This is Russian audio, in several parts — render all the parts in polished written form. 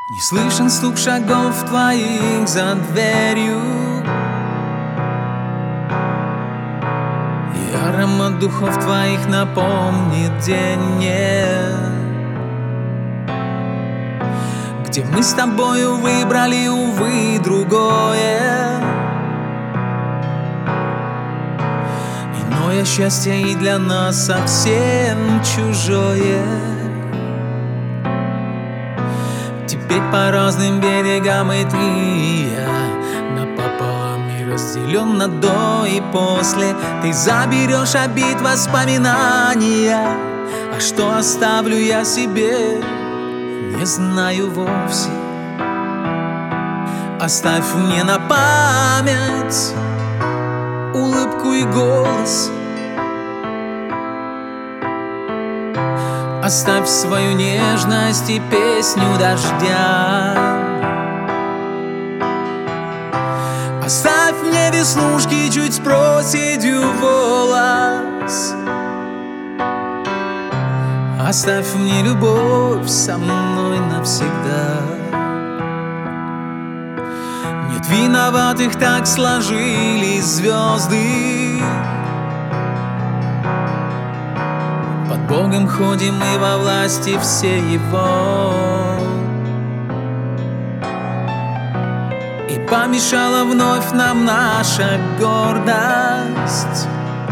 Не слышен стук шагов твоих за дверью, и аромат духов твоих напомнит день, где мы с тобою выбрали, увы, другое. Иное счастье и для нас совсем чужое. Теперь по разным берегам и ты и я, напополам и разделен на до и после. Ты заберешь обид воспоминания, а что оставлю я себе, не знаю вовсе. Оставь мне на память улыбку и голос, оставь свою нежность и песню дождя. Оставь мне веснушки чуть с проседью волос, оставь мне любовь со мной навсегда. Нет виноватых, так сложились звезды. Под Богом ходим мы во власти все Его. И помешала вновь нам наша гордость,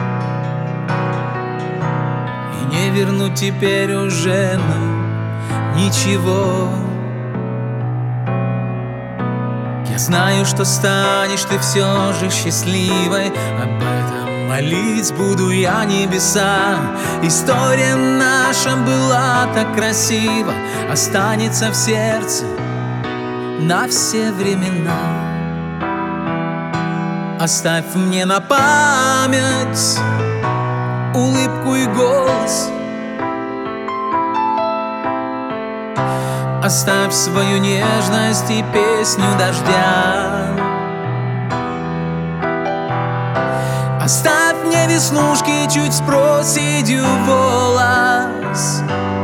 и не вернуть теперь уже нам ничего. Я знаю, что станешь ты все же счастливой, об этом молить буду я небеса. История наша была так красива, останется в сердце на все времена. Оставь мне на память улыбку и голос, оставь свою нежность и песню дождя. Оставь мне веснушки чуть с проседью волос,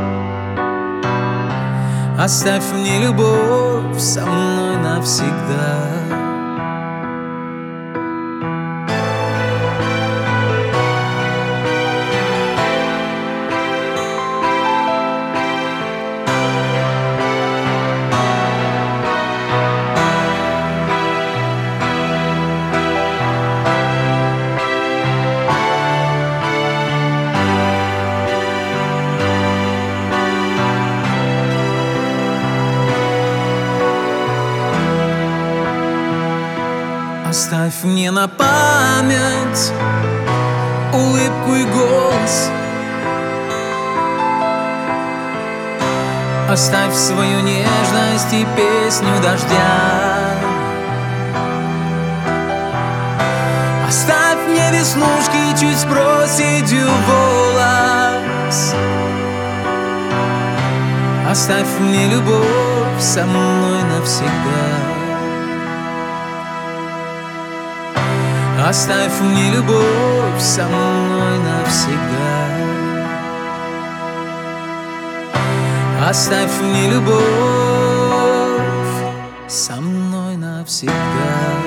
оставь мне любовь со мной навсегда. Оставь мне на память улыбку и голос, оставь свою нежность и песню дождя. Оставь мне веснушки чуть с проседью волос, оставь мне любовь со мной навсегда. Оставь мне любовь со мной навсегда. Оставь мне любовь со мной навсегда.